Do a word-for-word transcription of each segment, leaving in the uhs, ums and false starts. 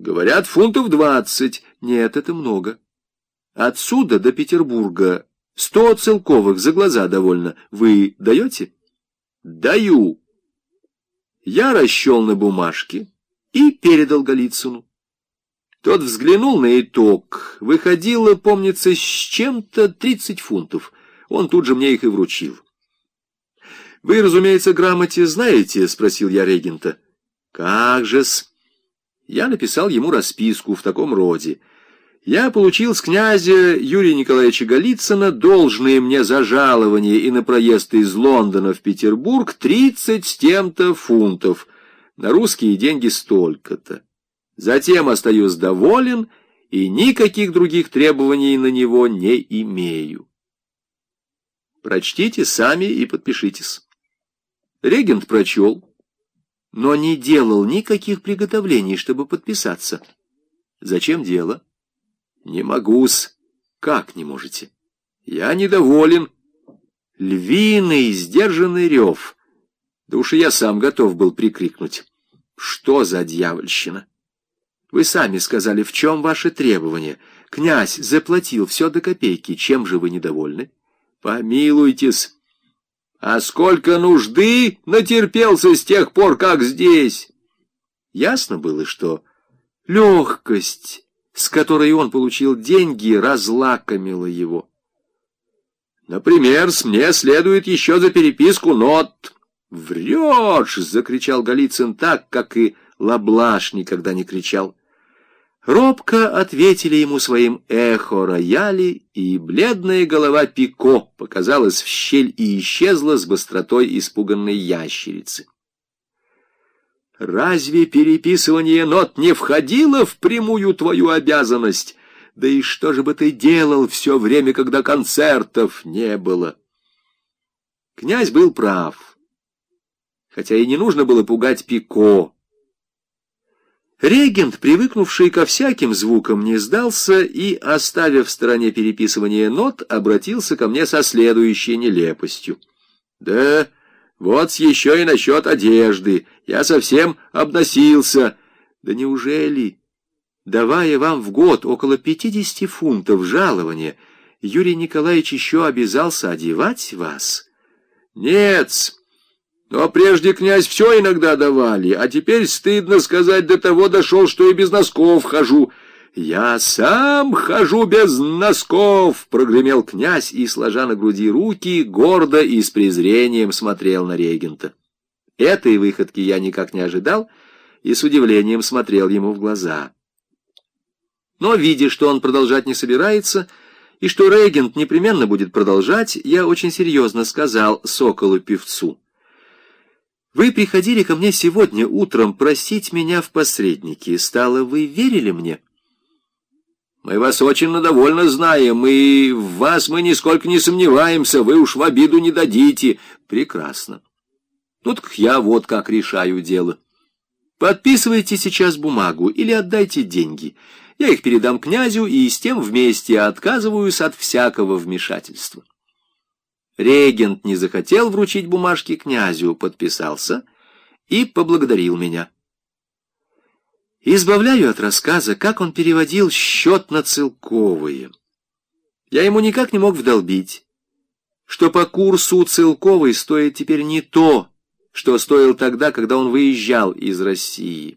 Говорят, фунтов двадцать. Нет, это много. Отсюда до Петербурга сто целковых за глаза довольно. Вы даете? Даю. Я расчел на бумажке и передал Голицыну. Тот взглянул на итог. Выходило, помнится, с чем-то тридцать фунтов. Он тут же мне их и вручил. «Вы, разумеется, грамоте знаете?» — спросил я регента. «Как же-с?» Я написал ему расписку в таком роде. Я получил с князя Юрия Николаевича Голицына должные мне за жалование и на проезд из Лондона в Петербург тридцать с тем-то фунтов. На русские деньги столько-то. Затем остаюсь доволен и никаких других требований на него не имею. Прочтите сами и подпишитесь. Регент прочел, но не делал никаких приготовлений, чтобы подписаться. Зачем дело? Не могу-с. Как не можете? Я недоволен. Львиный, сдержанный рев. Да уж и я сам готов был прикрикнуть. Что за дьявольщина? Вы сами сказали, в чем ваши требования. Князь заплатил все до копейки. Чем же вы недовольны? Помилуйтесь. А сколько нужды натерпелся с тех пор, как здесь? Ясно было, что легкость, с которой он получил деньги, разлакомила его. Например, с мне следует еще за переписку нот. «Врешь!» — закричал Голицын так, как и Лаблаш никогда не кричал. Робко ответили ему своим эхо рояли, и бледная голова Пико показалась в щель и исчезла с быстротой испуганной ящерицы. «Разве переписывание нот не входило в прямую твою обязанность? Да и что же бы ты делал все время, когда концертов не было?» Князь был прав, хотя и не нужно было пугать Пико. Регент, привыкнувший ко всяким звукам, не сдался и, оставив в стороне переписывание нот, обратился ко мне со следующей нелепостью. «Да вот еще и насчет одежды. Я совсем обносился. Да неужели, давая вам в год около пятидесяти фунтов жалования, Юрий Николаевич еще обязался одевать вас?» «Нет-с. Но прежде, князь, все иногда давали, а теперь, стыдно сказать, до того дошел, что и без носков хожу». «Я сам хожу без носков!» — прогремел князь и, сложа на груди руки, гордо и с презрением смотрел на регента. Этой выходки я никак не ожидал и с удивлением смотрел ему в глаза. Но, видя, что он продолжать не собирается, и что регент непременно будет продолжать, я очень серьезно сказал соколу-певцу: «Вы приходили ко мне сегодня утром просить меня в посреднике. Стало, вы верили мне?» «Мы вас очень довольно знаем, и в вас мы нисколько не сомневаемся, вы уж в обиду не дадите». «Прекрасно. Ну так я вот как решаю дело. Подписывайте сейчас бумагу или отдайте деньги. Я их передам князю и с тем вместе отказываюсь от всякого вмешательства». Регент не захотел вручить бумажки князю, подписался и поблагодарил меня. Избавляю от рассказа, как он переводил счет на целковые. Я ему никак не мог вдолбить, что по курсу целковый стоит теперь не то, что стоил тогда, когда он выезжал из России.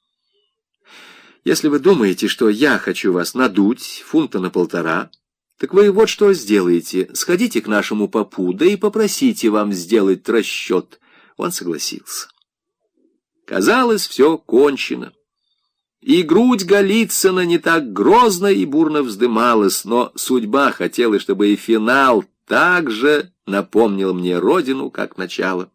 Если вы думаете, что я хочу вас надуть фунта на полтора, так вы вот что сделаете. Сходите к нашему попу, да и попросите вам сделать расчет. Он согласился. Казалось, все кончено. И грудь Голицына не так грозно и бурно вздымалась, но судьба хотела, чтобы и финал также напомнил мне родину, как начало.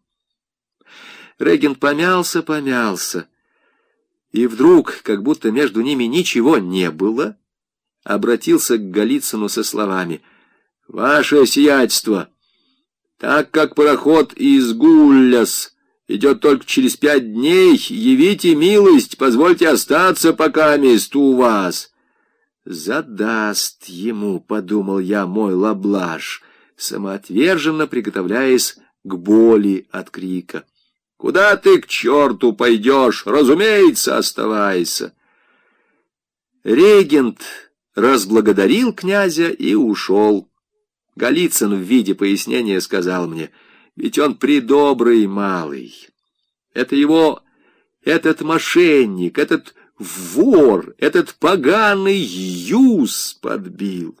Регент помялся, помялся, и вдруг, как будто между ними ничего не было, обратился к Голицыну со словами: «Ваше сиятельство, так как пароход из Гулляс идет только через пять дней, явите милость, позвольте остаться пока мест у вас». «Задаст ему, — подумал я, — мой Лаблаш, самоотверженно приготовляясь к боли от крика. «Куда ты к черту пойдешь? Разумеется, оставайся». Регент разблагодарил князя и ушел. Голицын в виде пояснения сказал мне: ведь он придобрый малый. Это его, этот мошенник, этот вор, этот поганый юз подбил.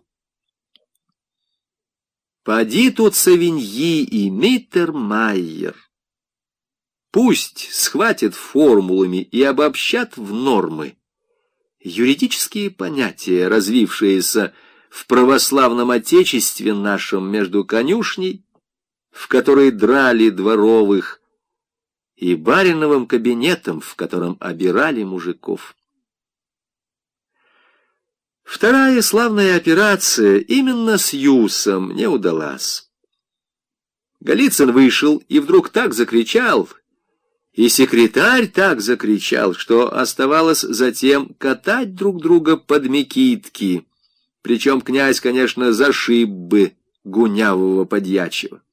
Поди тут Савиньи и Миттермайер. Пусть схватят формулами и обобщат в нормы юридические понятия, развившиеся в православном отечестве нашем между конюшней, в которой драли дворовых, и бариновым кабинетом, в котором обирали мужиков. Вторая славная операция именно с Юсом не удалась. Голицын вышел и вдруг так закричал, и секретарь так закричал, что оставалось затем катать друг друга под мекитки, причем князь, конечно, зашиб бы гунявого подьячего.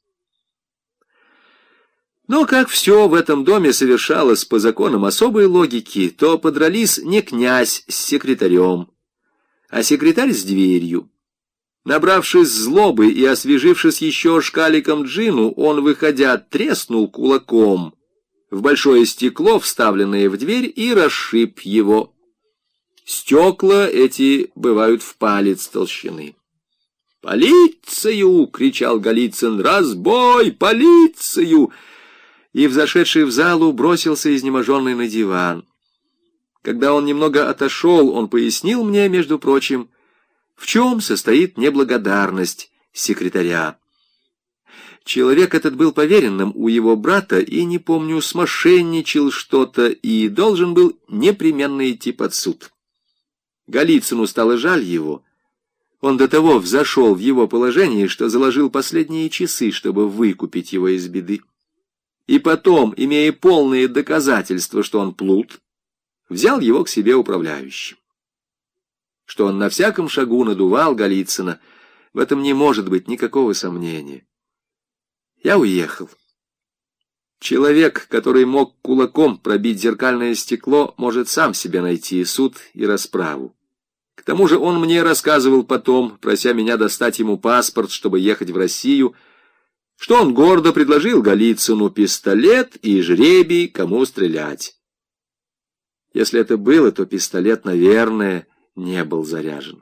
Но как все в этом доме совершалось по законам особой логики, то подрались не князь с секретарем, а секретарь с дверью. Набравшись злобы и освежившись еще шкаликом джину, он, выходя, треснул кулаком в большое стекло, вставленное в дверь, и расшиб его. Стекла эти бывают в палец толщины. «Полицию!» — кричал Голицын. «Разбой! Полицию!» И, взошедший в залу, бросился изнеможенный на диван. Когда он немного отошел, он пояснил мне, между прочим, в чем состоит неблагодарность секретаря. Человек этот был поверенным у его брата и, не помню, смошенничал что-то и должен был непременно идти под суд. Голицыну стало жаль его. Он до того взошел в его положение, что заложил последние часы, чтобы выкупить его из беды. И потом, имея полные доказательства, что он плут, взял его к себе управляющим. Что он на всяком шагу надувал Голицына, в этом не может быть никакого сомнения. Я уехал. Человек, который мог кулаком пробить зеркальное стекло, может сам себе найти суд и расправу. К тому же он мне рассказывал потом, прося меня достать ему паспорт, чтобы ехать в Россию, что он гордо предложил Голицыну пистолет и жребий, кому стрелять. Если это было, то пистолет, наверное, не был заряжен.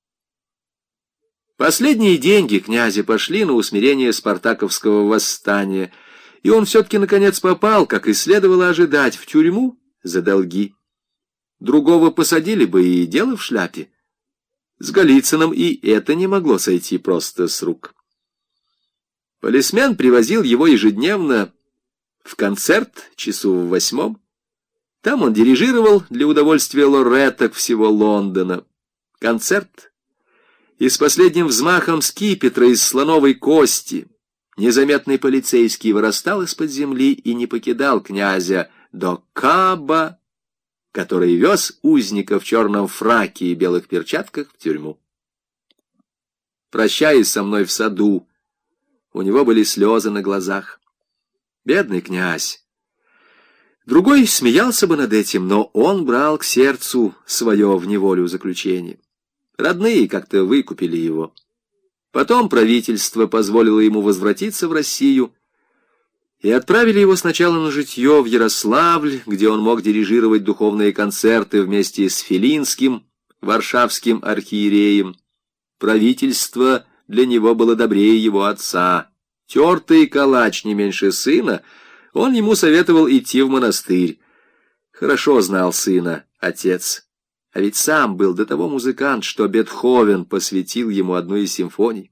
Последние деньги князя пошли на усмирение спартаковского восстания, и он все-таки наконец попал, как и следовало ожидать, в тюрьму за долги. Другого посадили бы и дело в шляпе. С Голицыным и это не могло сойти просто с рук. Полисмен привозил его ежедневно в концерт часу в восьмом. Там он дирижировал для удовольствия лореток всего Лондона. Концерт. И с последним взмахом скипетра из слоновой кости незаметный полицейский вырастал из-под земли и не покидал князя до Каба, который вез узника в черном фраке и белых перчатках в тюрьму. Прощаясь со мной в саду, у него были слезы на глазах. Бедный князь. Другой смеялся бы над этим, но он брал к сердцу свое в неволю заключение. Родные как-то выкупили его. Потом правительство позволило ему возвратиться в Россию, и отправили его сначала на житье в Ярославль, где он мог дирижировать духовные концерты вместе с Филинским, варшавским архиереем. Правительство для него было добрее его отца. Тертый калач не меньше сына, он ему советовал идти в монастырь. Хорошо знал сына отец. А ведь сам был до того музыкант, что Бетховен посвятил ему одну из симфоний.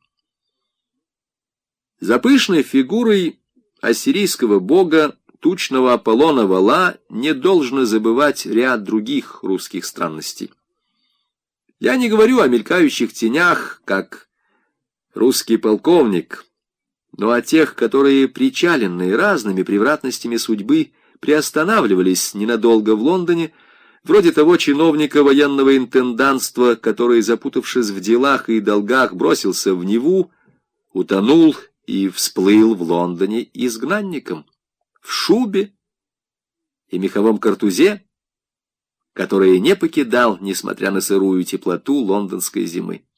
За пышной фигурой ассирийского бога, тучного Аполлона Вала, не должно забывать ряд других русских странностей. Я не говорю о мелькающих тенях, как русский полковник, но о тех, которые, причаленные разными превратностями судьбы, приостанавливались ненадолго в Лондоне, вроде того чиновника военного интенданства, который, запутавшись в делах и долгах, бросился в Неву, утонул и всплыл в Лондоне изгнанником, в шубе и меховом картузе, которое не покидал, несмотря на сырую теплоту лондонской зимы.